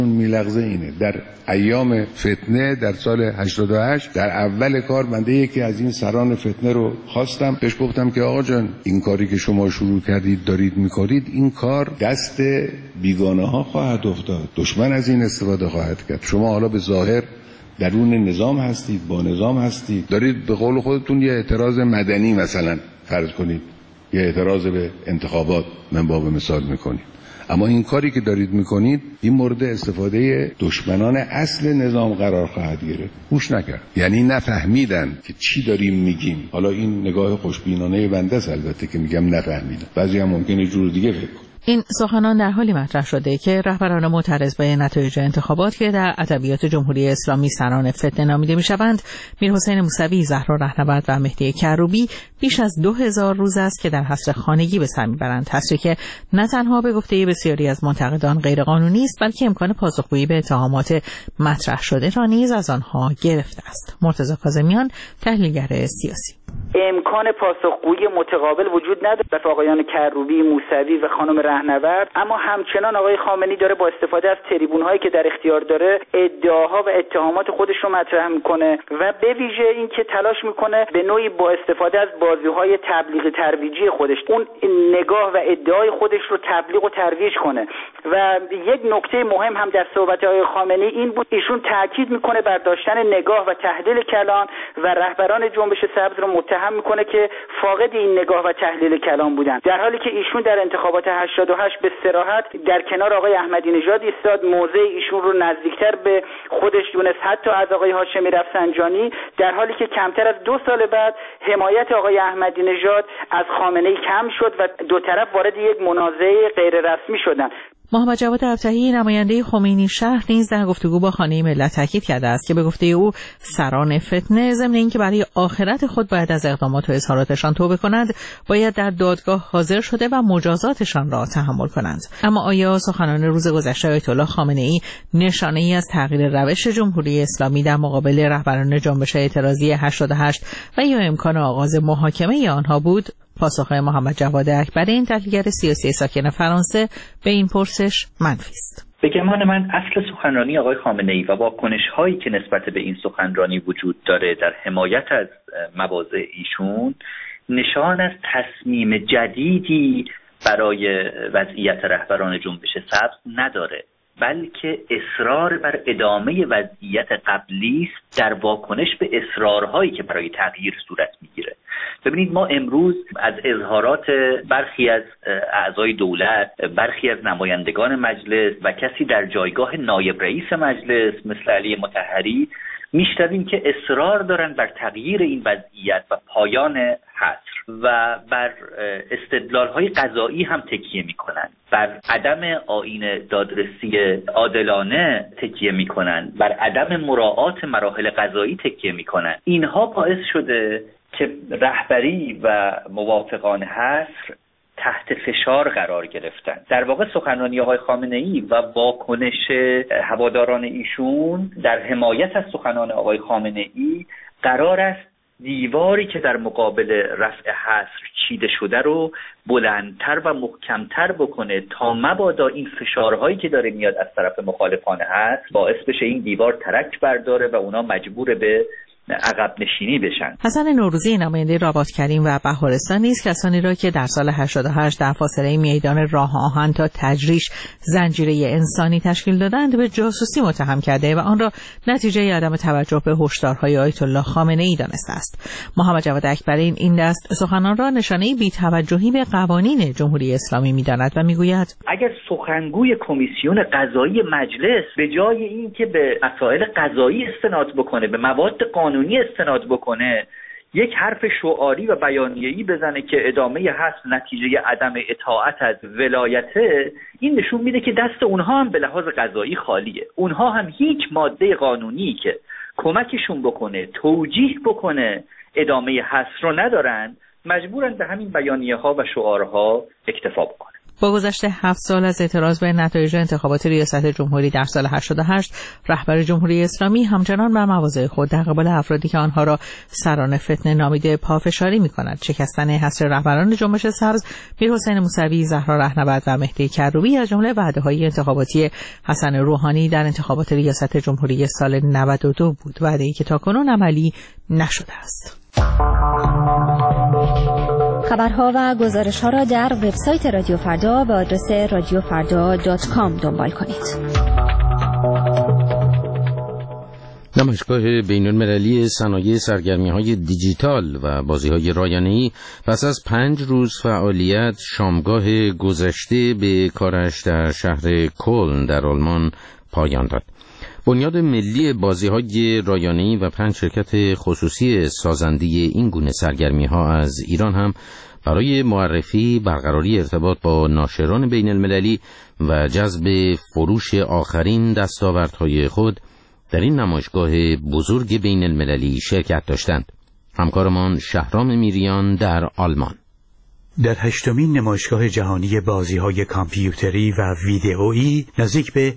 میلغزه اینه در ایام فتنه در سال 88 در اول کار بنده یکی از این سران فتنه رو خواستم، بهش گفتم که آقا جان این کاری که شما شروع کردید دارید میکنید، این کار دست بیگانه ها خواهد افتاد، دشمن از این استفاده خواهد کرد. شما حالا به ظاهر درون نظام هستید، با نظام هستید، دارید به قول خودتون یه اعتراض مدنی مثلا فرض کنید، یه اعتراض به انتخابات من باب مثال میکنید، اما این کاری که دارید میکنید این مورد استفاده دشمنان اصل نظام قرار خواهد گرفت. گوش نکرد، یعنی نفهمیدن که چی داریم میگیم. حالا این نگاه خوشبینانه بنده است البته که میگم نفهمیدن، بعضی هم ممکنه جور دیگه فکر کنن. این سخنان در حالی مطرح شده که رهبران معترض به نتایج انتخابات که در ادبیات جمهوری اسلامی سران فتنه نامیده میشوند، میرحسین موسوی، زهرا رهنورد و مهدی کروبی بیش از 2000 روز است که در حصر خانگی به سر میبرند، حصری که نه تنها به گفته بسیاری از منتقدان غیرقانونی است، بلکه امکان پاسخگویی به اتهامات مطرح شده را نیز از آنها گرفته است. مرتضی کاظمیان، تحلیلگر سیاسی: امکان پاسخگویی متقابل وجود نداره از آقایان کروبی، موسوی و خانم رهنورد، اما همچنان آقای خامنه‌ای داره با استفاده از تریبون‌هایی که در اختیار داره ادعاها و اتهامات خودش رو مطرح میکنه و به ویژه این که تلاش میکنه به نوعی با استفاده از بازی‌های تبلیغ ترویجی خودش اون نگاه و ادعای خودش رو تبلیغ و ترویج کنه. و یک نکته مهم هم در صحبت آقای خامنه‌ای این بود، ایشون تاکید میکنه بر داشتن نگاه و تحلیل کلان و رهبران جنبش سبز رو متهم میکنه که فاقد این نگاه و تحلیل کلام بودن، در حالی که ایشون در انتخابات 88 به صراحت در کنار آقای احمدی نژاد ایستاد، موضع ایشون رو نزدیکتر به خودش دونست حتی از آقای هاشمی رفسنجانی، در حالی که کمتر از 2 سال بعد حمایت آقای احمدی نژاد از خامنه‌ای کم شد و دو طرف وارد یک منازعه غیر رسمی شدن. محمد جواد ابطحی، نماینده خمینی شهر، نیز در گفتگو با خانه ملت تاکید کرده است که به گفته او سران فتنه ضمن اینکه برای آخرت خود باید از اقدامات و اظهاراتشان توبه کنند، باید در دادگاه حاضر شده و مجازاتشان را تحمل کنند. اما آیا سخنان روز گذشته آیت الله خامنه‌ای نشانه‌ای از تغییر روش جمهوری اسلامی در مقابل رهبران جنبش اعتراضی 88 و یا امکان آغاز محاکمه آنها بود؟ پاسخ محمد جواد اکبری، تحلیلگر سیاسی ساکن فرانسه، به این پرسش منفی است. به گمان من اصل سخنرانی آقای خامنه‌ای و واکنش‌هایی که نسبت به این سخنرانی وجود داره در حمایت از مواضع ایشون نشان از تصمیم جدیدی برای وضعیت رهبران جنبش سبز نداره، بلکه اصرار بر ادامه وضعیت قبلی است در واکنش به اصرارهایی که برای تغییر صورت میگیره. ببینید ما امروز از اظهارات برخی از اعضای دولت، برخی از نمایندگان مجلس و کسی در جایگاه نایب رئیس مجلس مثل علی مطهری میشنویم که اصرار دارن بر تغییر این وضعیت و پایان حصر و بر استدلال‌های قضایی هم تکیه میکنن، بر عدم آیین دادرسی عادلانه تکیه میکنن، بر عدم مراعات مراحل قضایی تکیه میکنن. اینها باعث شده که رهبری و موافقان حصر تحت فشار قرار گرفتن. در واقع سخنرانی آقای خامنه‌ای و واکنش هواداران ایشون در حمایت از سخنان آقای خامنه‌ای قرار است دیواری که در مقابل رفع حصر چیده شده رو بلندتر و محکمتر بکنه تا مبادا این فشارهایی که داره میاد از طرف مخالفان حصر باعث بشه این دیوار ترک برداره و اونا مجبور به عقب نشینی بشن. حسن نوروزی، نماینده رباط کریم و بهارستان، نیز کسانی را که در سال 88 در فاصله میدان راه آهن تا تجریش زنجیره انسانی تشکیل دادند به جاسوسی متهم کرده و آن را نتیجه عدم توجه به هشدارهای آیت الله خامنه‌ای دانسته است. محمد جواد اکبری این دست سخنان را نشانه بی‌توجهی به قوانین جمهوری اسلامی می‌داند و می‌گوید اگر سخنگوی کمیسیون قضایی مجلس به جای اینکه به مسائل قضایی استناد بکنه، به مواد قانونی استناد بکنه، یک حرف شعاری و بیانیه‌ای بزنه که ادامه حصر نتیجه عدم اطاعت از ولایته، این نشون میده که دست اونها هم به لحاظ قضایی خالیه. اونها هم هیچ ماده قانونی که کمکشون بکنه توجیه بکنه ادامه حصر رو ندارن، مجبورن به همین بیانیه‌ها و شعارها اکتفا بکنن. با گذشت 7 سال از اعتراض به نتایج انتخابات ریاست جمهوری در سال 88 رهبر جمهوری اسلامی همچنان بر مواضع خود در قبال افرادی که آنها را سران فتنه نامیده پافشاری می‌کند. شکستن حصر رهبران جنبش سبز میرحسین موسوی، زهرا رهنورد و مهدی کروبی از جمله وعده‌های انتخاباتی حسن روحانی در انتخابات ریاست جمهوری سال 92 بود، وعده‌ای که تاکنون عملی نشده است. خبرها و گزارش‌ها را در وبسایت رادیو فردا به آدرس radiofarda.com دنبال کنید. نمایشگاه بین‌المللی صنایع سرگرمی‌های دیجیتال و بازی‌های رایانه‌ای پس از 5 روز فعالیت شامگاه گذشته به کارش در شهر کلن در آلمان پایان داد. بنیاد ملی بازی‌های رایانه‌ای و 5 شرکت خصوصی سازنده این گونه سرگرمی‌ها از ایران هم برای معرفی، برقراری ارتباط با ناشران بین‌المللی و جذب فروش آخرین دستاوردهای خود در این نمایشگاه بزرگ بین‌المللی شرکت داشتند. همکارمان شهرام میریان در آلمان. در 8مین نمایشگاه جهانی بازی‌های کامپیوتری و ویدئویی نزدیک به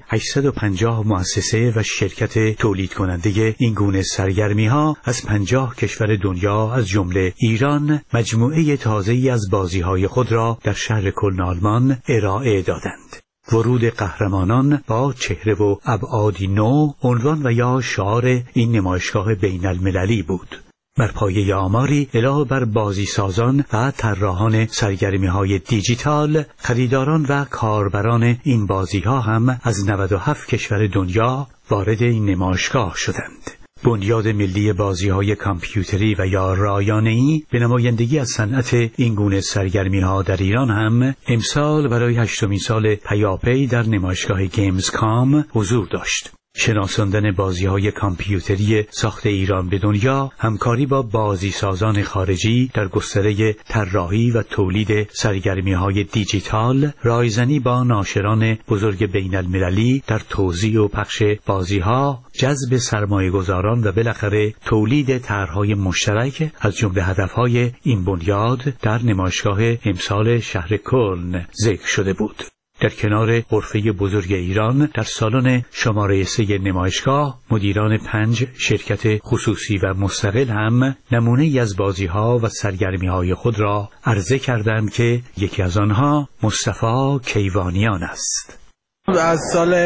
850 مؤسسه و شرکت تولید کننده این گونه سرگرمی‌ها از 50 کشور دنیا از جمله ایران مجموعه تازه‌ای از بازی‌های خود را در شهر کلن آلمان ارائه دادند. ورود قهرمانان با چهره و ابعادی نو عنوان و یا شعار این نمایشگاه بین‌المللی بود. بر پایه آماری علاوه بر بازیسازان و طراحان سرگرمی‌های دیجیتال، خریداران و کاربران این بازی‌ها هم از 97 کشور دنیا وارد این نمایشگاه شدند. بنیاد ملی بازی‌های کامپیوتری و یا رایانه‌ای به نمایندگی از صنعت این گونه سرگرمی‌ها در ایران هم امسال برای 8مین سال پیاپی در نمایشگاه گیمز کام حضور داشت. شناساندن بازی‌های کامپیوتری ساخت ایران به دنیا، همکاری با بازیسازان خارجی در گستره طراحی و تولید سرگرمی‌های دیجیتال، رایزنی با ناشران بزرگ بین‌المللی در توزیع و پخش بازی‌ها، جذب سرمایه‌گذاران و بالاخره تولید طرح‌های مشترک از جمله هدف‌های این بنیاد در نمایشگاه امسال شهر کلن ذکر شده بود. در کنار غرفه بزرگ ایران در سالن شماره 3 نمایشگاه مدیران 5 شرکت خصوصی و مستقل هم نمونه‌ای از بازی‌ها و سرگرمی‌های خود را عرضه کردند که یکی از آنها مصطفی کیوانیان است. از سال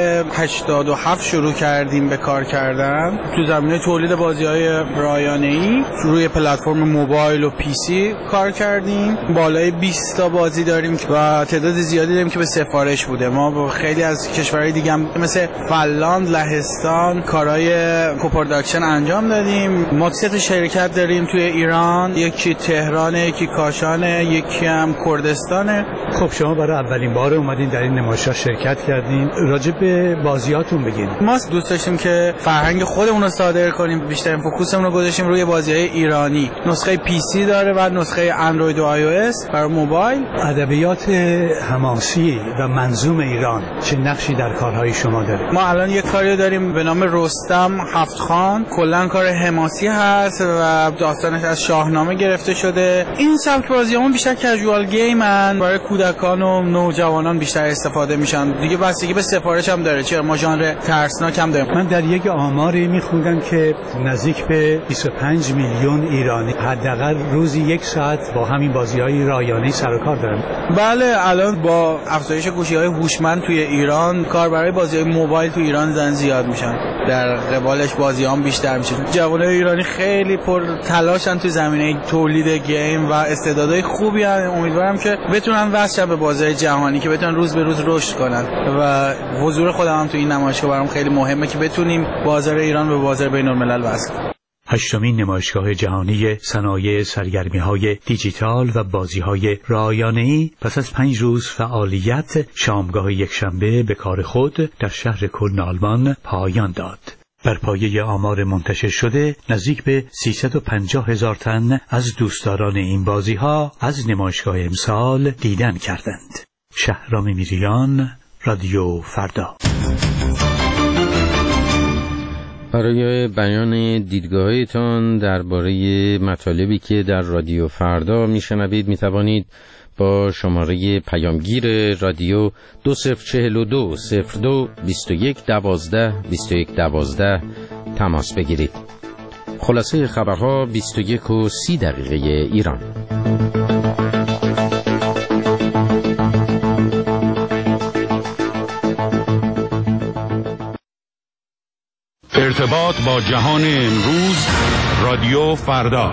87 شروع کردیم به کار کردن تو زمینه تولید بازی‌های رایانه‌ای. روی پلتفرم موبایل و پی سی کار کردیم. بالای 20 تا بازی داریم و تعداد زیادی داریم که به سفارش بوده. ما با خیلی از کشورهای دیگه هم مثل فنلاند، لهستان کارهای کوپروداکشن انجام دادیم. ما 3 شرکت داریم توی ایران، یکی تهران، یکی کاشان، یکی هم کردستانه. خب شما برای اولین بار اومدین در این نمایشگاه شرکت کردین. راجع به بازیاتون بگین. ما دوست داشتیم که فرهنگ خودمون رو صادر کنیم. بیشترین فوکوسمون رو گذاشتیم روی بازی‌های ایرانی. نسخه پی سی داره و نسخه اندروید و آی او اس برای موبایل. ادبیات حماسی و منظوم ایران چه نقشی در کارهای شما داره؟ ما الان یک کاری داریم به نام رستم هفت‌خان. کلاً کار حماسی هست و داستانش از شاهنامه گرفته شده. این سبک بازیامون بیشتر کژوال گیمن، برای کودکان و نوجوانان بیشتر استفاده میشن. دیگه بستگی به سفارش هم داره، چرا ما ژانر ترسناک هم داریم. من در یک آماری میخوندم که نزدیک به 25 میلیون ایرانی حداقل روزی 1 ساعت با همین بازی‌های رایانه‌ای سر و کار دارن. بله، الان با افزایش گوشی‌های هوشمند توی ایران کاربرای بازی‌های موبایل توی ایران زیاد میشن، در قبالش بازی‌ها بیشتر میشه. جوانای ایرانی خیلی پر تلاشن توی زمینه تولید گیم و استعدادهای خوبی هستن. امیدوارم که بتونن وصل به بازار جهانی، که بتونن روز به روز رشد کنن و حضور خودم هم تو این نمایشگاه برام خیلی مهمه که بتونیم بازار ایران به بازار بین‌الملل وصل کنیم. 8مین نمایشگاه جهانی صنایع سرگرمی‌های دیجیتال و بازی‌های رایانه‌ای پس از 5 روز فعالیت شامگاه یکشنبه به کار خود در شهر کلن آلمان پایان داد. بر پایه آمار منتشر شده نزدیک به 350,000 تن از دوستداران این بازی‌ها از نمایشگاه امسال دیدن کردند. شهرام میریان، رادیو فردا. برای بیان دیدگاهتان درباره مطالبی که در رادیو فردا میشنوید میتوانید با شماره پیامگیر رادیو 2042 02 21 12 21 12 تماس بگیرید. خلاصه خبرها 21 و 30 دقیقه ایران. ارتباط با جهان امروز، رادیو فردا.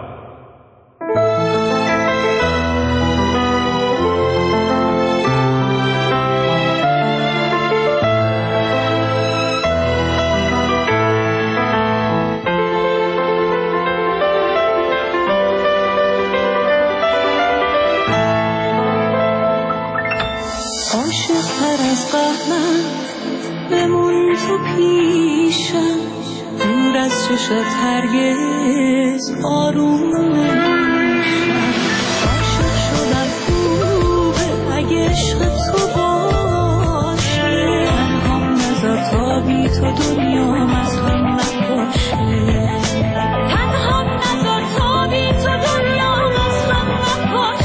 عاشق‌تر از قهرت بمون تو پیشم، دور از چشت هرگز آروم نمیشم. عاشق شدم خوبه اگه عشق تو باشه، تنهام نذار تا بی تو دنیام از هم نباشه. تنهام نذار تا بی تو دنیام از هم نباشه.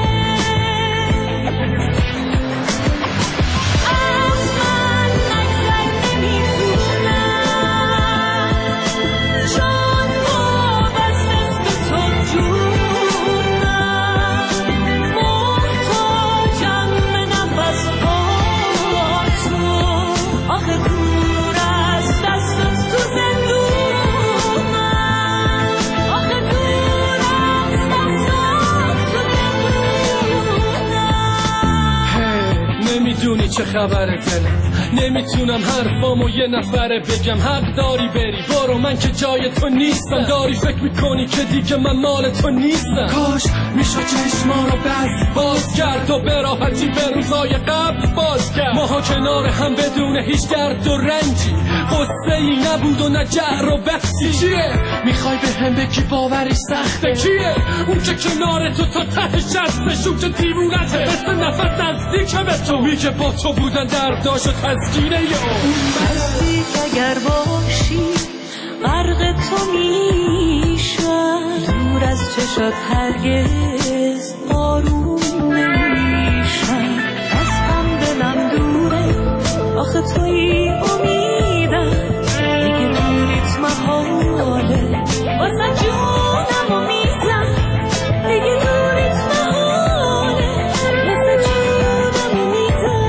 نمیدونی چه خبره دلم، نمیتونم حرفامو یه نفره بگم. حق داری بری برو، من که جای تو نیستم. داری فکر میکنی که دیگه من مال تو نیستم. کاش میشد چشما رو باز کرد و به راحتی به روزای قبل باز کرد. ماها کنار هم بدون هیچ درد و رنجی، قصه ای نبود و نه جعر و بحثی. چیه میخوای به هم بگی باورش سخته؟ کیه اون که کنار تو تا ته شستش؟ اون که دیوونته مثل نفس نزدیکه به تو، میگه با تو بودن درداش و تسکینه اون بستی اگر باشی غرق تو میشم، دور از چشات هرگز آروم نمیشم. از هم دلم دوره آخه توی امیدم، دیگه دوریت محاله واسه جونم امیدم. دیگه دوریت محاله واسه جونم امیدم.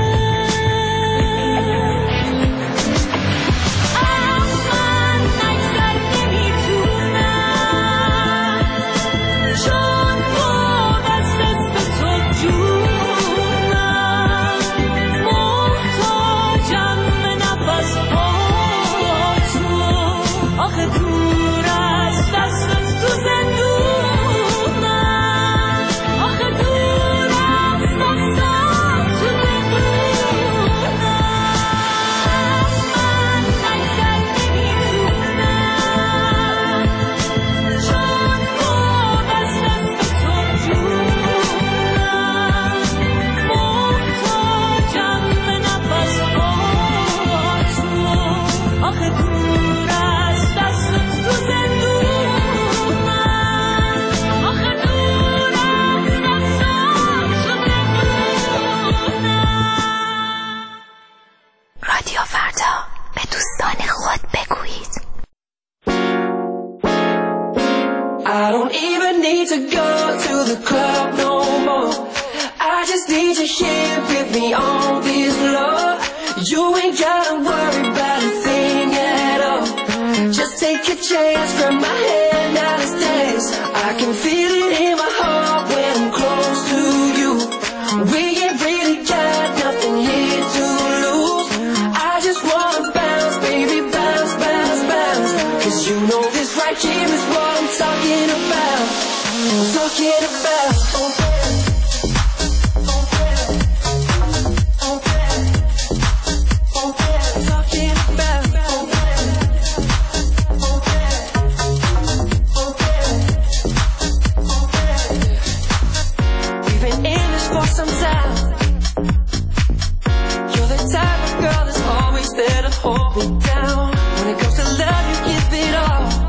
I don't even need to go to the club no more. I just need you here with me on this floor. You ain't gotta worry about a thing at all. Just take a chance, grab my hand, now let's dance. I can feel it in my heart when I'm close to you. We ain't really got nothing here to lose. I just wanna bounce, baby, bounce, bounce, bounce. 'Cause you know this right here is what I'm talking about. I'm talking about.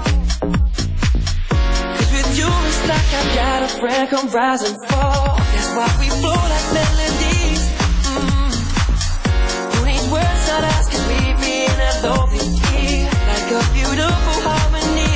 Come rise and fall. There's why we flow like melodies. Who needs words not asked, 'cause we be in a lovely key, like a beautiful harmony.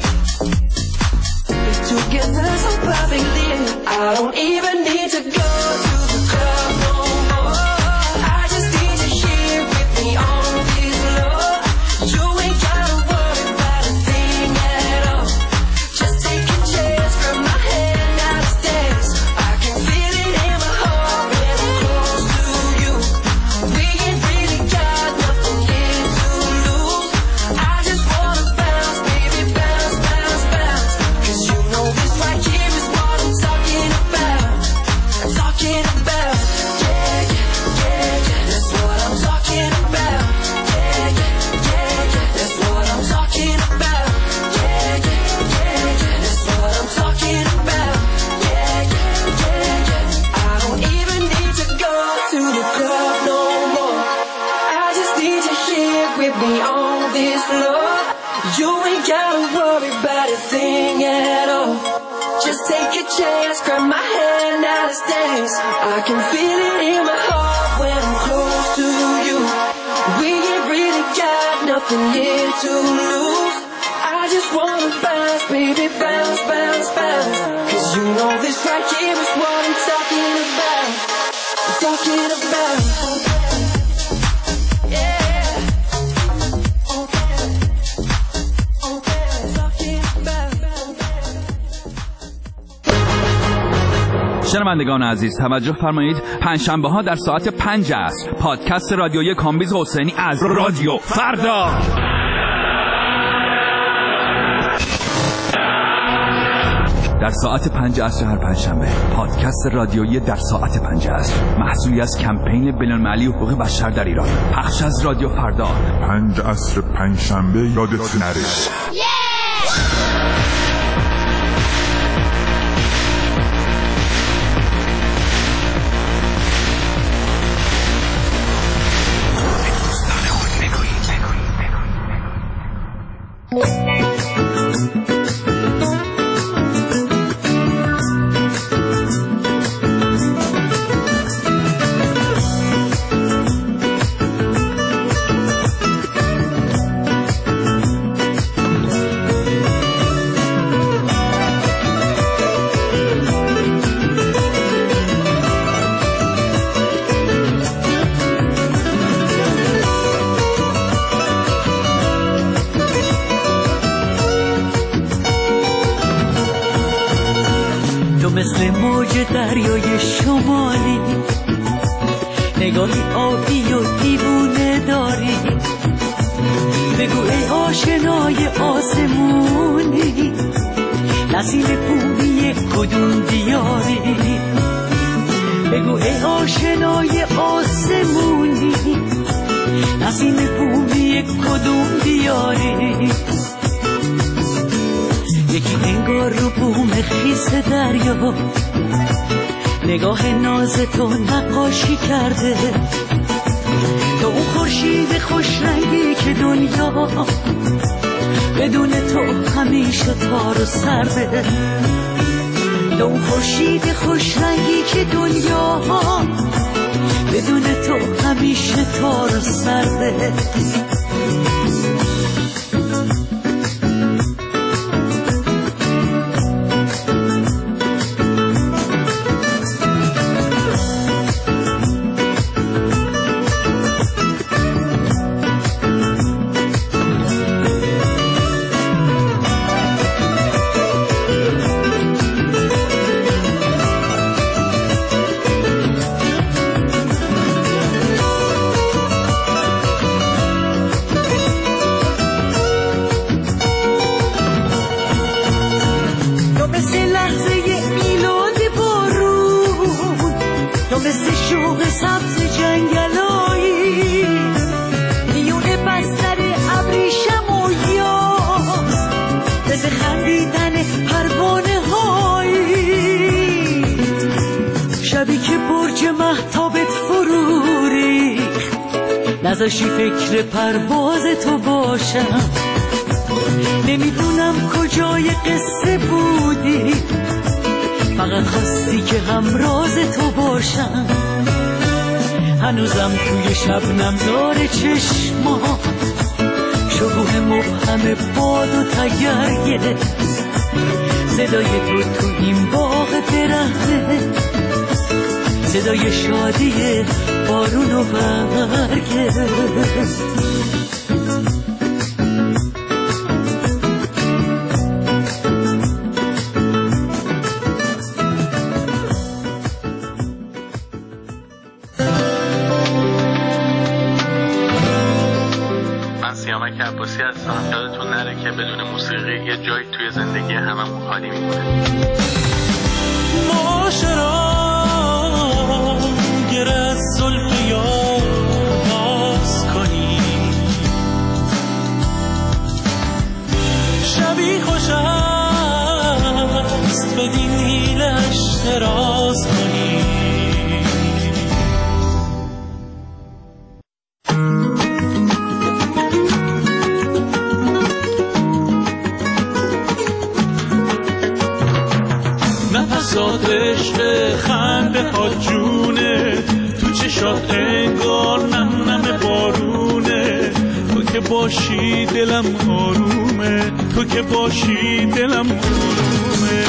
We're together so perfectly. I don't even need to go to the club no more. I just need you here with me on this love. You ain't gotta worry about a thing at all. Just take a chance, grab my hand, now let's dance. I can feel it in my heart when I'm close to you. We ain't really got nothing here to lose. I just wanna bounce, baby, bounce, bounce, bounce. 'Cause you know this right here is what I'm talking about. I'm talking about. Yeah, yeah, yeah, yeah. That's what I'm talking about. Yeah, yeah, yeah, yeah. That's what I'm talking about. Yeah, yeah, yeah, yeah. That's what I'm talking about. Yeah, yeah, yeah, yeah. I don't even need to go to the club no more. I just need you here with me on this floor. You ain't gotta worry about a thing at all. Just take a chance, grab my hand, now let's dance. I can feel it in my heart when I'm close to you. We ain't really got nothing here to lose. I just wanna bounce, baby, bounce, bounce, bounce. 'Cause you know this right here is what I'm talking about. I'm talking about. شنوندگان عزیز توجه فرمایید، پنجشنبه ها در ساعت 5 عصر پادکست رادیویی کامبیز حسینی از رادیو فردا. در ساعت 5 عصر هر پنجشنبه پادکست رادیویی در ساعت 5 عصر محصولی از کمپین بین‌المللی حقوق بشر در ایران، پخش از رادیو فردا. 5 عصر پنجشنبه یادت نره. مثل موج دریای شمالی، نگاهی آبی و دیوونه داری. بگو ای آشنای آسمونی، نسیم بومی کدوم دیاری. بگو ای آشنای آسمونی، نسیم بومی کدوم دیاری. یکی انگار رو بوم خیس دریا، نگاه ناز تو نقاشی کرده. تو اون خورشید خوش رنگی که دنیا بدون تو همیشه تار و سرده. تو اون خورشید خوش رنگی که دنیا بدون تو همیشه تار و سرده. نذاشی فکر پرواز تو باشم. نمیدونم کجای قصه بودی فقط خواستی که همراز تو باشم، هنوزم توی شبنم زار چشمات شکوه مبهم باد و تگرگه، صدای تو این باغ برهنه، صدای شادی بارون و برگه. سیامک عباسی هستم. یادتون نره که بدون موسیقی یه جایی توی زندگی هممون خالی میمونه. معاشرا گر از زلف یار باز کنی، شبی خوش است بدین نیلش دراز کنی. نفسات عشق خنده ها جونه، تو چشات انگار نم نم بارونه، تو که باشی دلم آرومه، تو که باشی دلم آرومه.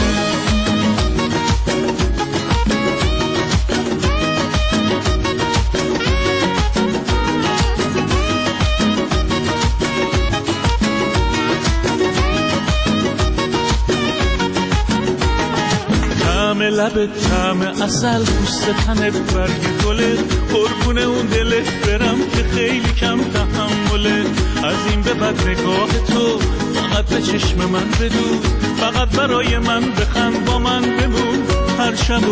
لبت طعم عسل، پوست تنت برگ گلت، قربون اون دلت برم که خیلی کم تحمله. از این به بعد نگاه تو فقط به چشم من بدون، فقط برای من بخند، با من بمون هر شب و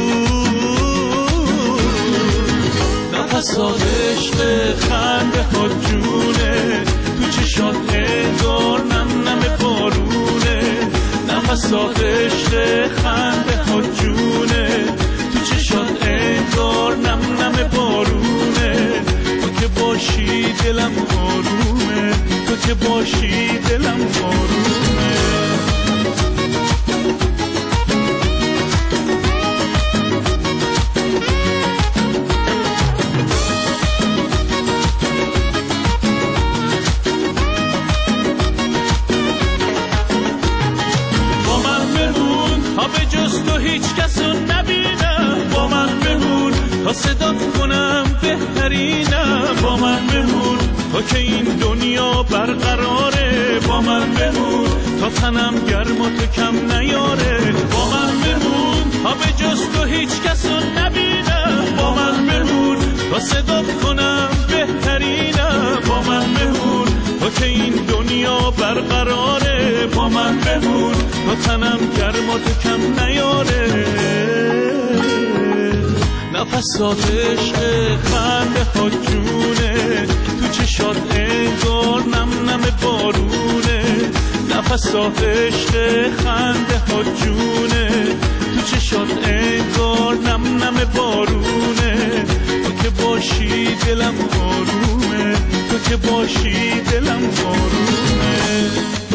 روز. نفسات عشق خنده ها جونه، تو چشات انگار نم نم بارونه. نفسات عشق خنده ها جونه، تو چشات انگار نم نم بارونه. تو که باشی دلم آرومه، تو که باشی دلم آرومه. صدا کنم بهترینم، با من بمون تا که این دنیا برقراره. با من بمون تا تنم گرم و تو کم نیاره. با من بمون تا به جز تو هیچ کس رو نبینم. با من بمون تا صدا کنم بهترینم. با من بمون تا که این دنیا برقراره. با من بمون تا تنم گرم و تو کم نیاره. نفسات عشق خنده ها جونه، تو چشات انگار نم نم بارونه. نفسات عشق خنده ها جونه، تو چشات انگار نم نم بارونه. تو که باشی دلم آرومه، تو که باشی دلم آرومه.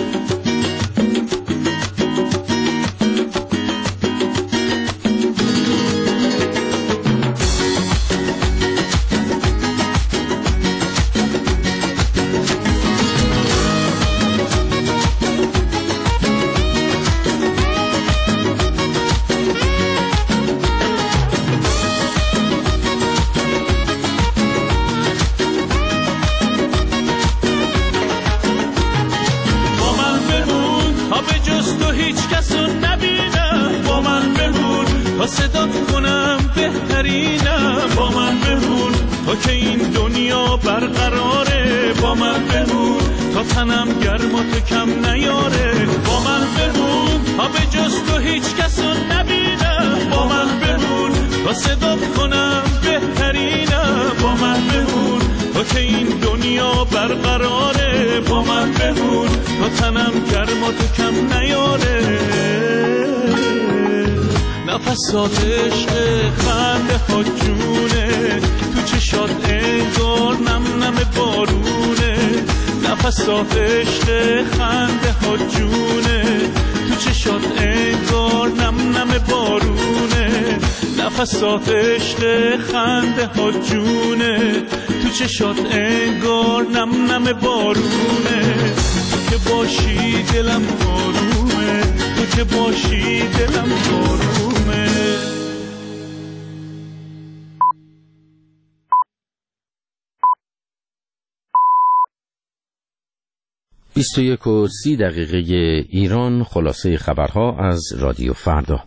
صدا کنم بهترینم. با من بمون تا که این دنیا برقراره. با من بمون تا تنم گرم و تو کم نیاره. با من بمون تا به جز تو هیچ کس رو نبینم. با من بمون تا صدا کنم بهترینم. با من بمون تا که این دنیا برقراره. با من بمون تا تنم گرم و تو کم نیاره. نفسات عشق خنده ها جونه، تو چشات انگار نم نم بارونه. نفسات عشق خنده ها جونه، تو چشات انگار نم نم بارونه، نفسات عشق خنده ها جونه، تو چشات انگار نم نم بارونه، تو که باشی دلم آرومه، تو که باشی دلم آرومه. 21:30 ایران. خلاصه خبرها از رادیو فردا.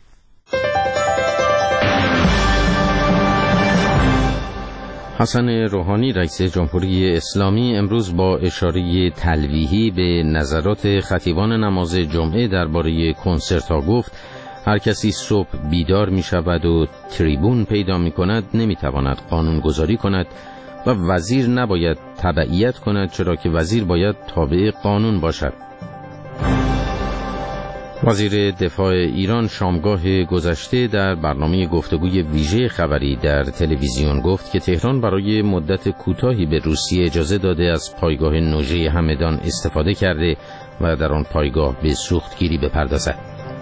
حسن روحانی رئیس جمهوری اسلامی امروز با اشاره تلویحی به نظرات خطیبان نماز جمعه درباره کنسرت‌ها گفت هر کسی صبح بیدار می شود و تریبون پیدا می کند نمی تواند قانون گذاری کند و وزیر نباید تبعیت کند، چرا که وزیر باید تابع قانون باشد. وزیر دفاع ایران شامگاه گذشته در برنامه گفتگوی ویژه خبری در تلویزیون گفت که تهران برای مدت کوتاهی به روسیه اجازه داده از پایگاه نوژه همدان استفاده کرده و در آن پایگاه به سوختگیری بپردازد.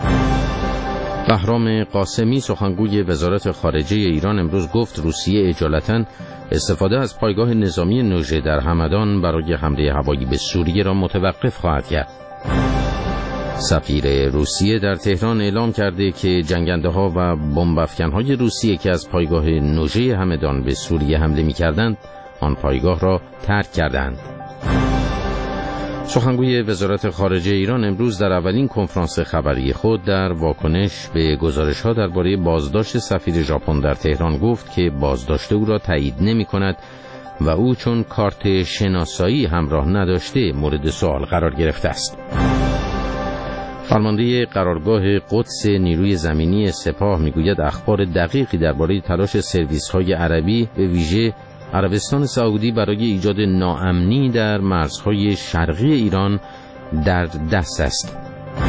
بهرام قاسمی سخنگوی وزارت خارجه ایران امروز گفت روسیه اجالتاً استفاده از پایگاه نظامی نوژه در همدان برای حمله هوایی به سوریه را متوقف خواهد کرد. سفیر روسیه در تهران اعلام کرده که جنگنده‌ها و بمب‌افکن‌های روسیه که از پایگاه نوژه همدان به سوریه حمله می‌کردند، آن پایگاه را ترک کردند. سخنگوی وزارت خارجه ایران امروز در اولین کنفرانس خبری خود در واکنش به گزارش‌ها درباره بازداشت سفیر ژاپن در تهران گفت که بازداشت او را تایید نمی‌کند و او چون کارت شناسایی همراه نداشته مورد سوال قرار گرفته است. فرمانده قرارگاه قدس نیروی زمینی سپاه میگوید اخبار دقیقی درباره تلاش سرویس‌های عربی به ویژه عربستان سعودی برای ایجاد ناامنی در مرزهای شرقی ایران در دست است.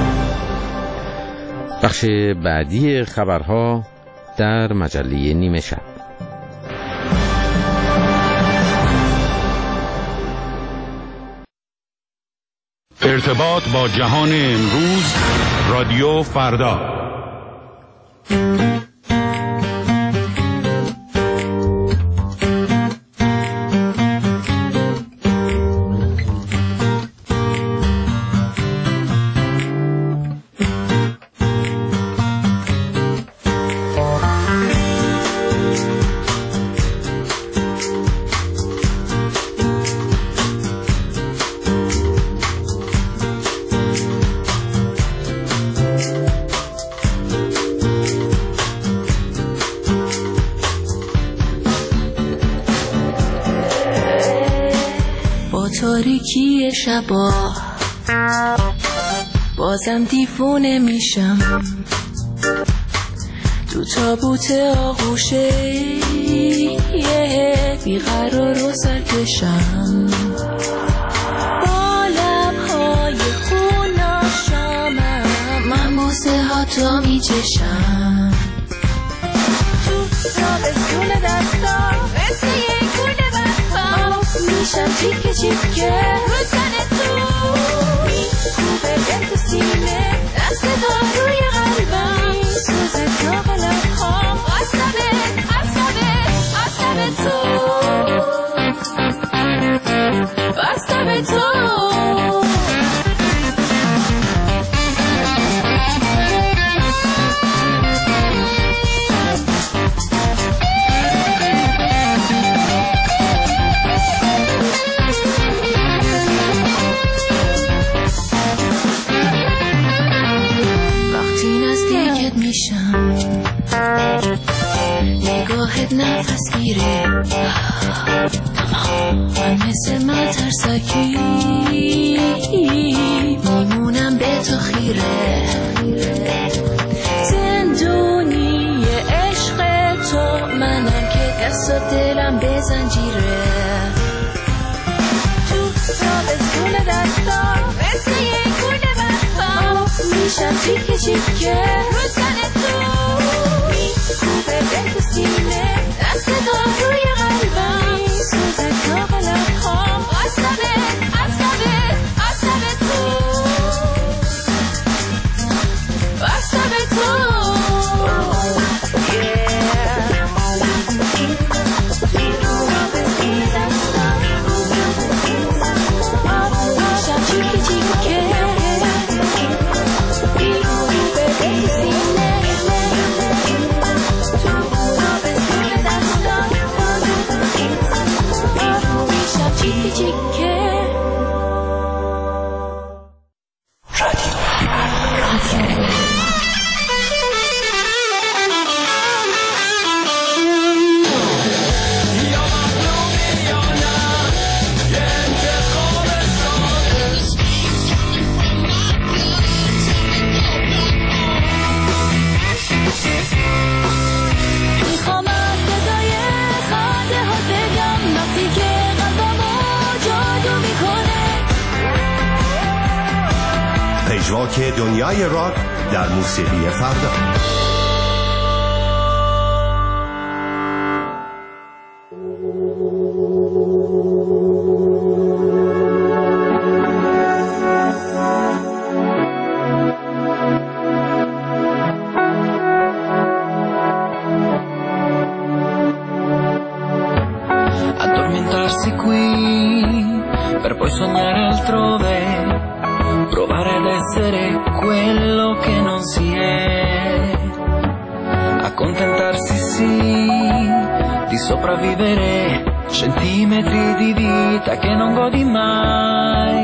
بخش بعدی خبرها در مجله نیمه شب. ارتباط با جهان امروز، رادیو فردا. تاریکی شبا بازم دیوونه میشم تو تابوت آغوشه بیقرار و سرکشم با لبهای خوناشامم من بوسه ها تو میچشم تو تابستون دستام مثل یک گونه بستام میشم چیکه چیکه رو تن تو میکوبه دل تو سینه دست تو روی قلبم سوزه داغ لبخام عصبه تو عصبه تو نگاهت نفس گیره من مثل مترسکی میمونم به تو خیره زندونی عشق تو منم که دست و دلم به زنجیره تو تابستون دستام مثل یک گونه بستام میشم چیکه چیکه رو تن تو میکوبه دل تو سینه دست تو روی قلبم سوزه داغ لبخام عصبه تو پژواک دنیای راک در موسیقی فردا. Addormentarsi qui per poi sognare altrove, provare ad essere quello che non si è, accontentarsi sì di sopravvivere centimetri di vita che non godi mai.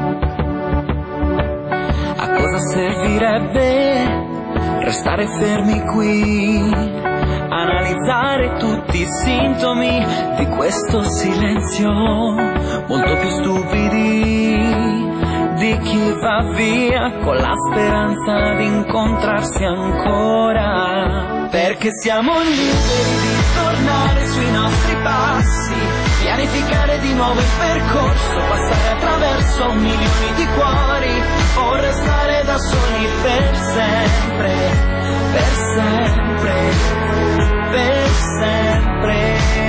A cosa servirebbe restare fermi qui, analizzare tutti i sintomi di questo silenzio, molto più stupidi di chi va via con la speranza di incontrarsi ancora, perché siamo liberi di tornare sui nostri passi, pianificare di nuovo il percorso, passare attraverso milioni di cuori o restare da soli per sempre, per sempre, per sempre.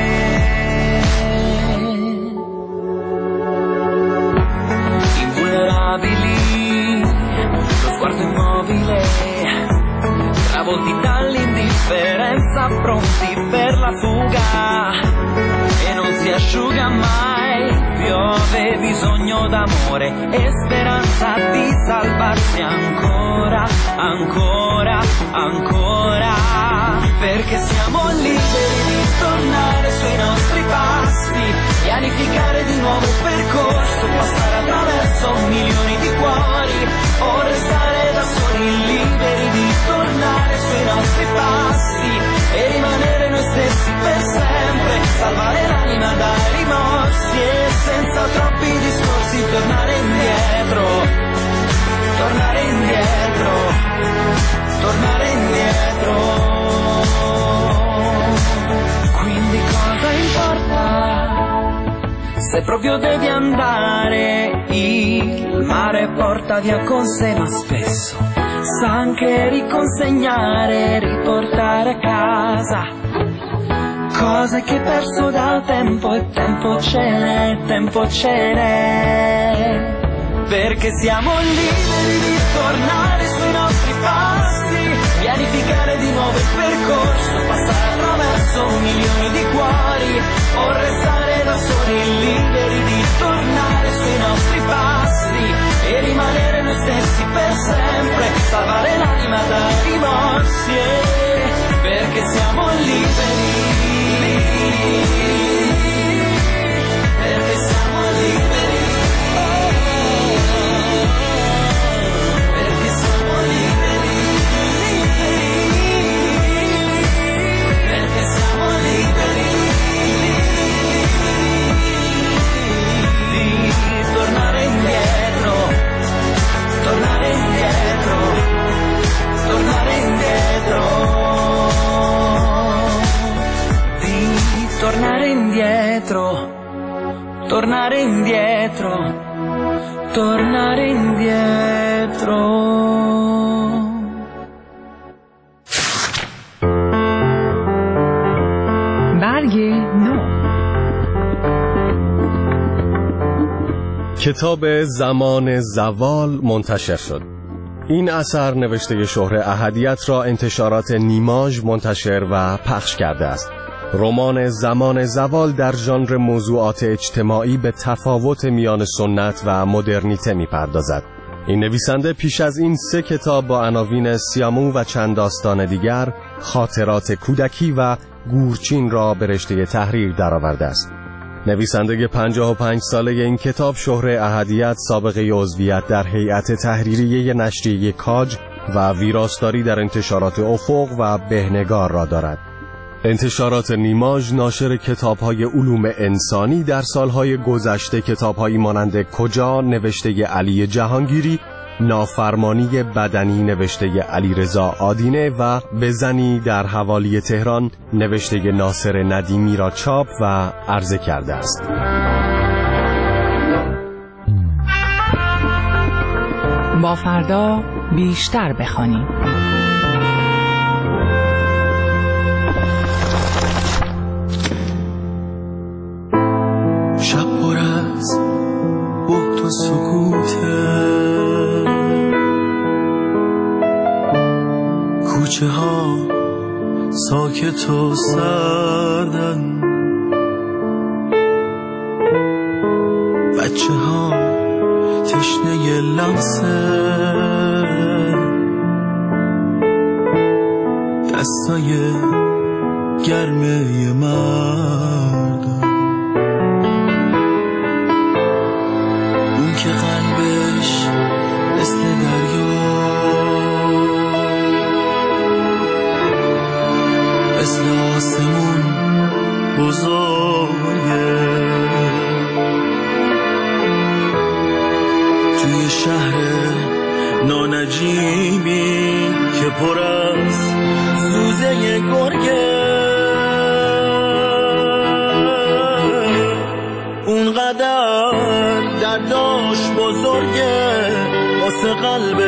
Invulnerabili, lo sguardo immobile, travolti dall'indifferenza, pronti per la fuga, e non si asciuga mai, piove bisogno d'amore e speranza di salvarsi ancora, ancora, ancora, perché siamo liberi di tornare sui nostri passi, pianificare di nuovo il percorso, passare attraverso milioni di cuori o restare da soli, liberi di tornare sui nostri passi e rimanere noi stessi per sempre, salvare l'anima dai rimorsi e senza troppi discorsi tornare indietro, tornare indietro, tornare indietro. Quindi cosa importa se proprio devi andare? Il mare porta via con sé, ma spesso sa anche riconsegnare, riportare a casa cose che hai perso dal tempo, e tempo ce n'è, tempo ce n'è, perché siamo liberi di tornare sui nostri passi, pianificare di nuovo il percorso, passare attraverso milioni di cuori o restare da soli, liberi di tornare sui nostri passi e rimanere noi stessi per sempre, salvare l'anima dai rimorsi, perché siamo liberi, perché siamo liberi, perché siamo liberi, perché siamo liberi di tornare indietro, tornare indietro, tornare indietro, di tornare indietro, tornare indietro, tornare indietro. برگ نو. کتاب زمان زوال منتشر شد. این اثر نوشته شهره احدیت را انتشارات نیماژ منتشر و پخش کرده است. رمان زمان زوال در ژانر موضوعات اجتماعی به تفاوت میان سنت و مدرنیته می‌پردازد. این نویسنده پیش از این 3 کتاب با عناوین سیامو و چند داستان دیگر، خاطرات کودکی و گورچین را به رشته تحریر درآورده است. نویسنده 55 ساله این کتاب، شهره احدیت، سابقه عضویت در هیئت تحریریه نشریه کاج و ویراستاری در انتشارات افق و بهنگار را دارد. انتشارات نیماژ ناشر کتاب‌های علوم انسانی در سالهای گذشته کتاب‌هایی مانند کجا نوشته علی جهانگیری، نافرمانی بدنی نوشته علیرضا آدینه و بزنی در حوالی تهران نوشته ناصر ندیمی را چاپ و عرضه کرده است. با فردا بیشتر بخوانیم. شب پر از بهت و سکوته، کوچه ها ساکت و سردن، بچه ها تشنه لمسه، دستای گرمه مردم، اون که قلبش مثل دریا، مثل آسمون بزرگه، توی شهر نانجیبی که پر از سوزه گرگه، اونقدر درداش بزرگه واسه قلب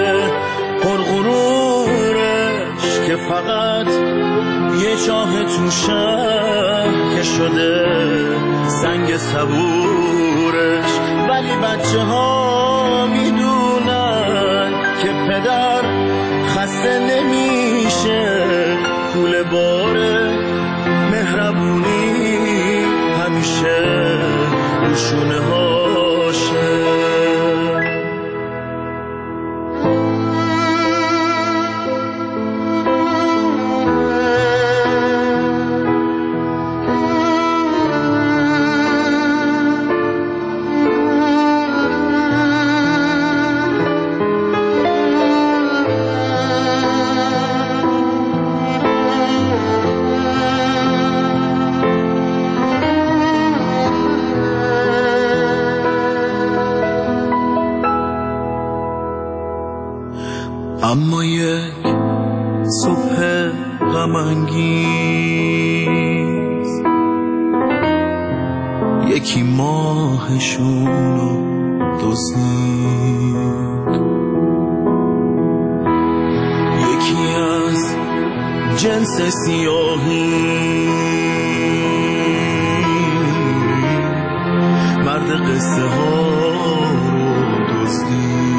پرغرورش که فقط یه چاه تو شهر که شده سنگ صبورش. ولی بچه ها میدونن که پدر خسته نمیشه، کوله باره مهربونی همیشه روشونه هاشه. اما یک صبح غم‌انگیز یکی ماهشونو دزدید، یکی از جنس سیاهی مرد قصه ها رو دزدید،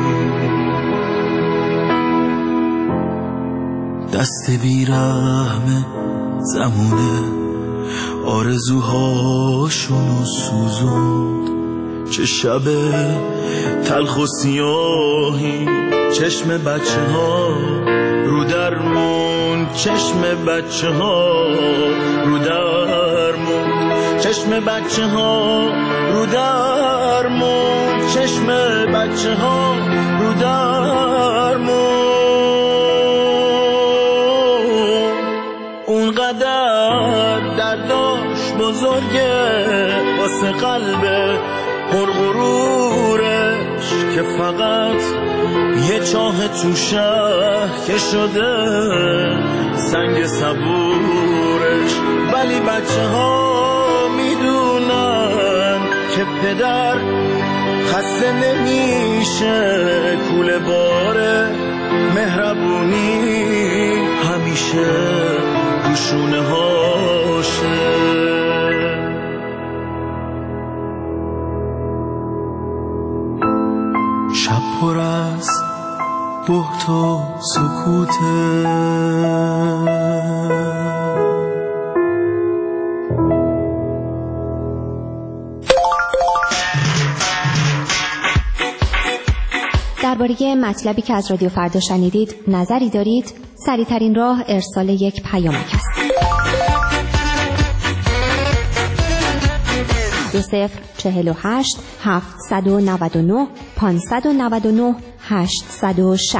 دست بیرحم زمونه آرزوهاشونو سوزوند. چه شب تلخ و سیاهی، چشم بچه ها رو درمون، چشم بچه ها رو درمون، چشم بچه ها رو درمون، چشم بچه ها رو درمون. اونقدر درداش بزرگه واسه قلب پرغرورش که فقط یه چاه تو شهر که شده سنگ صبورش. ولی بچه ها میدونن که پدر خسته نمیشه، کوله باره مهربونی همیشه روشونه هاشه. شب پر از بهت و سکوته، درباره مطلبی که از رادیو فردا شنیدید نظری دارید؟ سریع‌ترین راه ارسال یک پیامک است. 2048 799 599 860.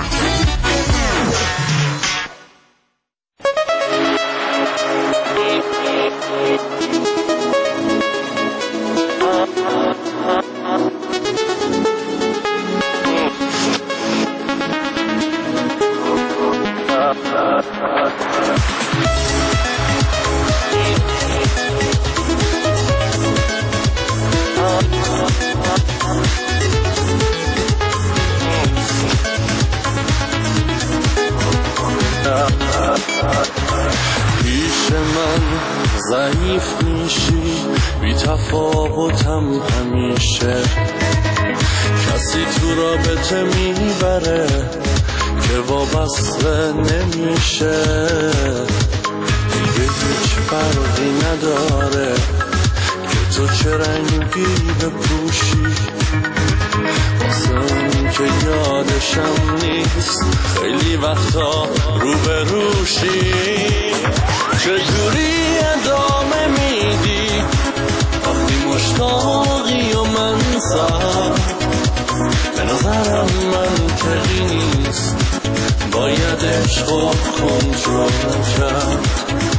ضعیف میشی بی تفاوتم همیشه کسی تو رابطه میبره که وابسته نمیشه دیگه هیچ فرقی نداره که تو چه رنگی بپوشی واسه اون که یادشم نیست خیلی وقتا روبروشی چجوری ادامه میدی وقتی مشتاقی و من سر به نظرم منطقی نیست باید عشق و کنترل کرد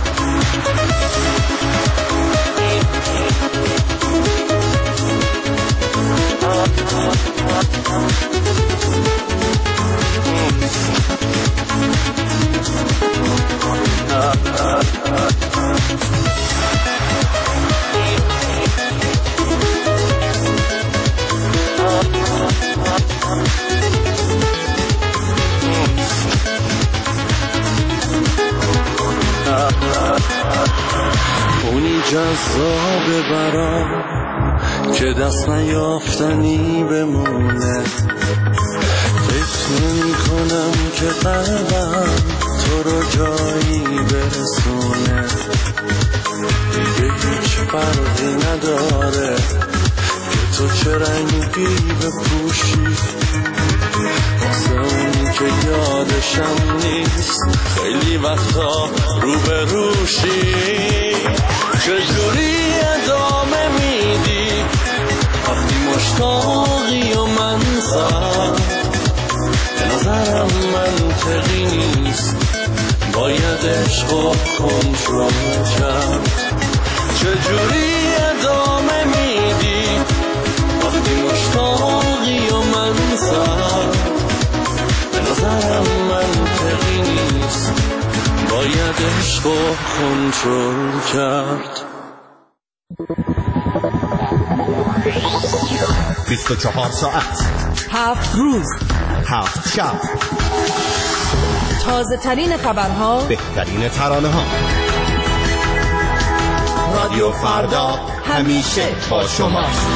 اونی جذابه برام که دست نیافتنی بمونه فکر نمی کنم که قلبم تو رو جایی برسونه دیگه هیچ فرقی نداره که تو چه رنگی بپوشی واسه اون که یادشم نیست خیلی وقتا روبروشی چجوری ادامه میدی وقتی مشتاقی و من سر به نظرم منطقی نیست باید عشق و کنترل کرد چجوری ادامه میدی وقتی مشتاقی و من سر به نظرم منطقی نیست باید عشق و کنترل کرد 24 ساعت 7 روز 7 شب تازه ترین خبرها بهترین ترانه ها رادیو فردا همیشه با شماست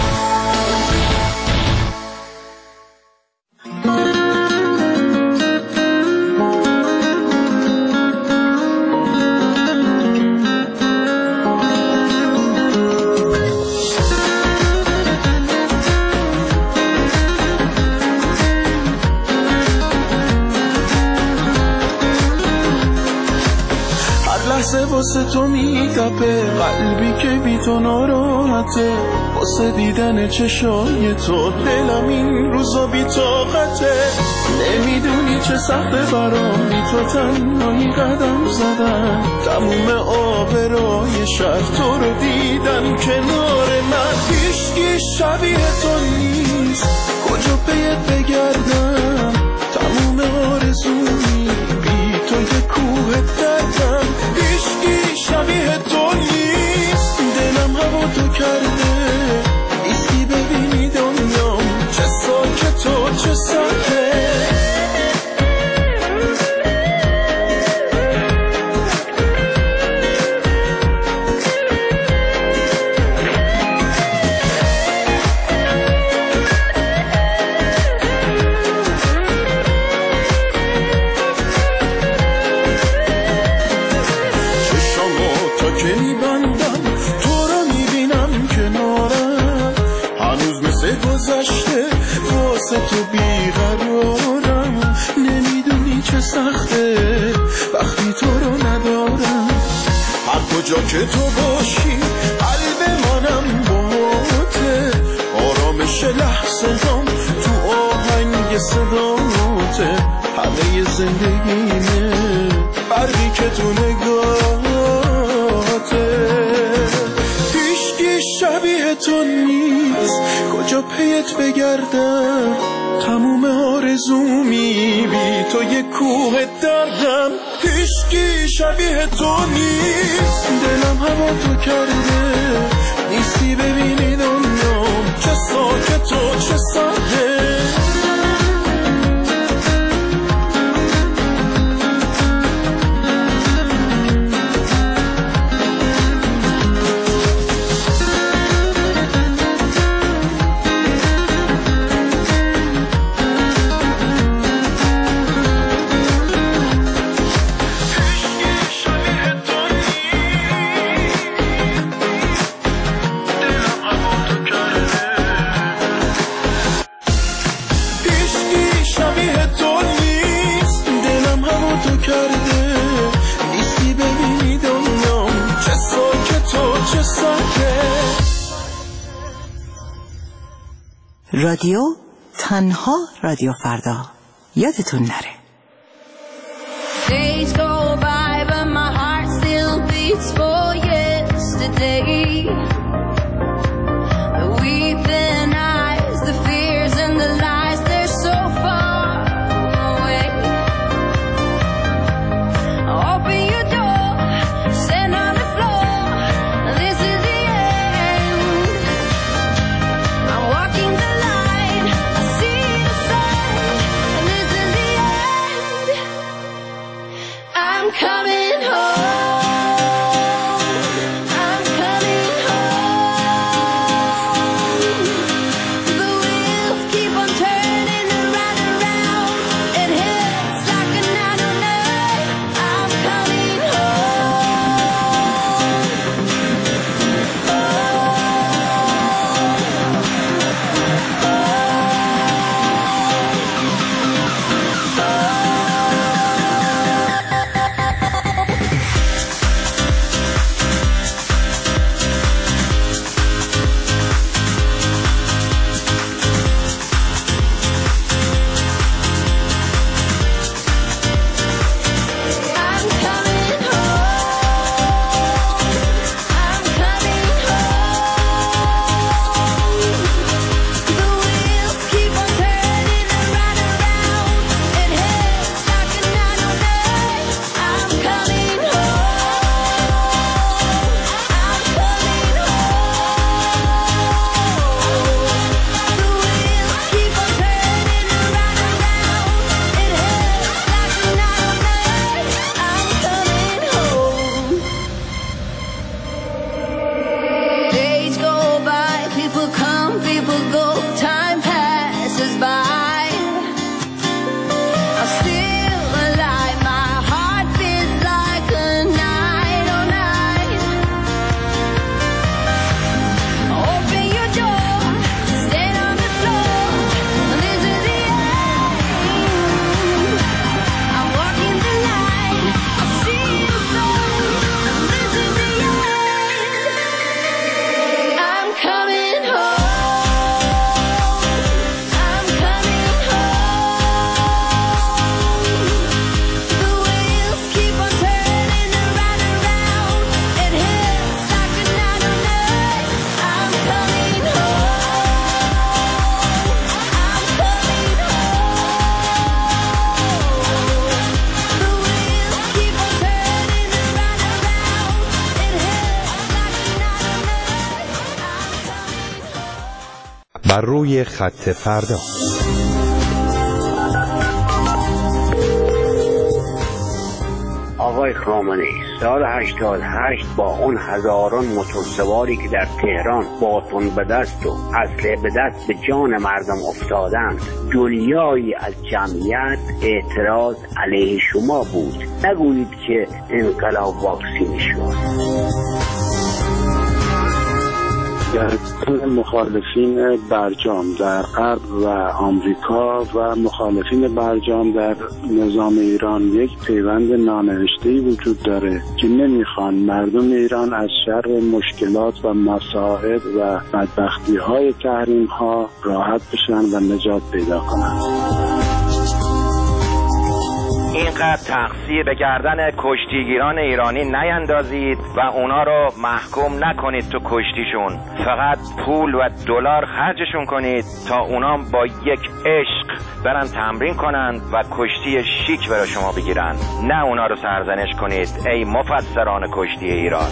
واسه تو میتپه قلبی که بی تو ناراحته واسه دیدن چشای تو دلم این روزا بی طاقته نمیدونی چه سخته برام بی تو تنهایی قدم زدن تموم آبرای شهر تو رو دیدن کنار من هیچکی شبیه تو نیست کجا پیت بگردم تموم آرزومی بی تو یه کوه دردم هیچکی شبیه تو نیست دلم هوا تو کرده نیستی ببینی دنیام چه ساکت و چه سرده تو بیقرارم نمیدونی چه سخته وقتی تو رو ندارم هر کجا که تو باشی قلب منم باته آرامش لحظه هم تو آهنگ صداته همه زندگیمه برقی که تو نگاهته هیچکی شبیه تو نیست کجا پیت بگردم تموم آرزومی بی تو یه کوه دردم هیچکی شبیه تو نیست دلم هوا تو کرده نیستی ببینی دنیام چه ساکت و چه سرده ساکت. رادیو تنها رادیو فردا، یادتون نره. Days go by but my heart still beats for yesterday. The weeping eyes, the fears and the lies, they're so far away. Open your door, stand on the floor, this is the end. I'm walking the line, I see the sign, and this is the end. I'm coming home, I'm coming home. The wheels keep on turning around and around. It hits like a 909. I'm coming بر روی خط فردا. آقای خامنه‌ای سال 88 با اون هزاران موتورسواری که در تهران باتون به دست و اسلحه به دست به جان مردم افتادند، دنیایی از جمعیت اعتراض علیه شما بود. نگویید که انقلاب واکسینی شد. در مخالفین برجام در غرب و آمریکا و مخالفین برجام در نظام ایران یک پیوند نانوشته‌ای وجود داره که نمیخوان مردم ایران از شر مشکلات و مصائب و بدبختی‌های تحریم‌ها راحت بشن و نجات پیدا کنن. اینقدر تقصیر به گردن کشتیگیران ایرانی نیندازید و اونا رو محکوم نکنید تو کشتیشون. فقط پول و دلار خرجشون کنید تا اونا با یک عشق برن تمرین کنند و کشتی شیک برای شما بگیرن، نه اونا رو سرزنش کنید ای مفسران کشتی ایران.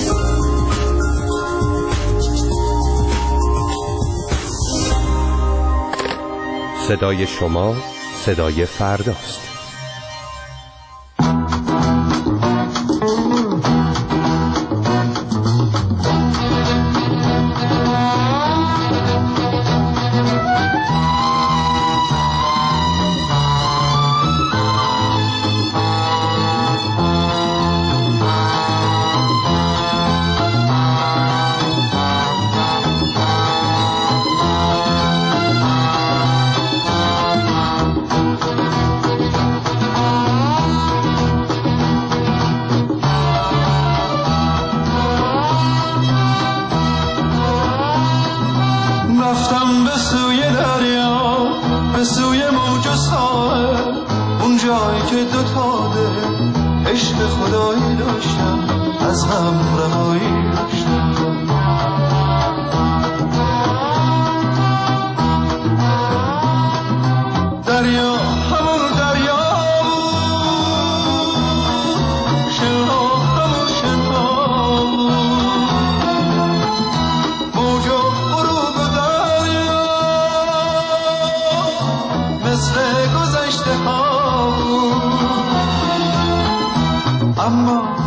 صدای شما صدای فرداست.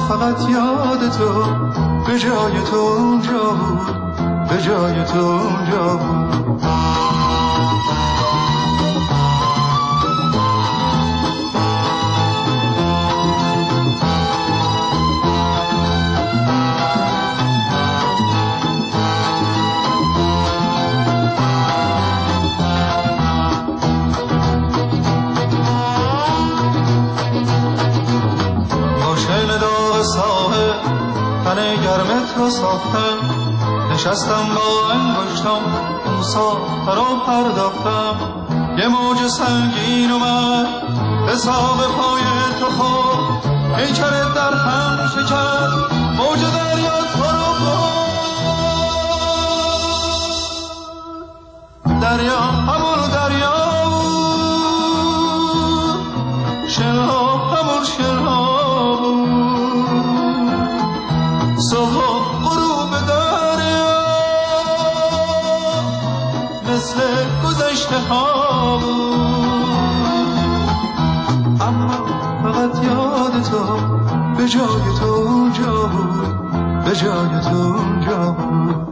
فقط یاد تو، به جای تو اونجا بود، به جای تو اونجا بود. تن گرمت رو ساختم، نشستم با انگشتم اون ساخته رو پرداختم. یه موج سنگین اومد به ساق پای تو خورد، پیکرت در هم شکست، موج دریا تو رو برد. دریا همون دریا بود، شنها همون شنها بود، صبح غروب دریا مثل گذشته ها بود. اما فقط یاد تو، به جای تو اونجا بود، به جای تو اونجا بود.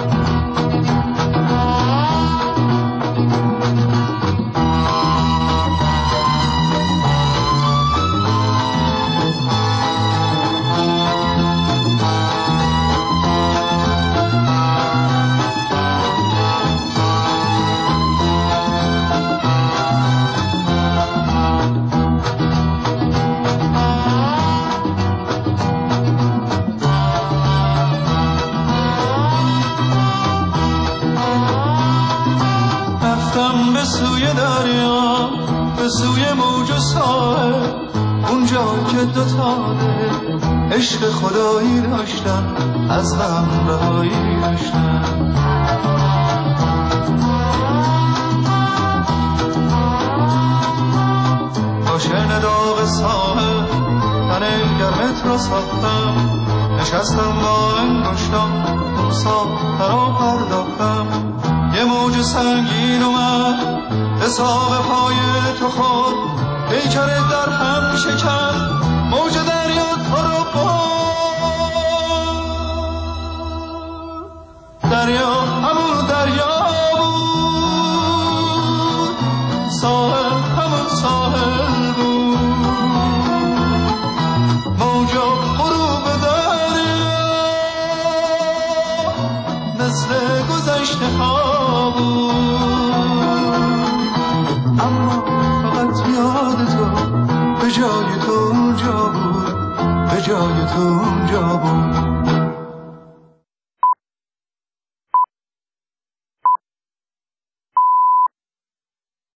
به سوی دریا، به سوی موج و ساحل، اونجا که دوتانه عشق خدایی داشتن، از غم رهایی داشتن. با شن داغ ساحل تن گرمت رو ساختم، نشستم با انگشتم اون ساخته رو پرداختم. یه موج سنگین اومد به ساق پای تو خورد، پیکرت در هم شکست، موج دریا تو رو برد. دریا همون دریا بود، ساحل همون ساحل بود، موج غروب دریا مثل گذشته ها بود. اما فقط یاد تو، به جای تو اونجا بود، به جای تو اونجا بود.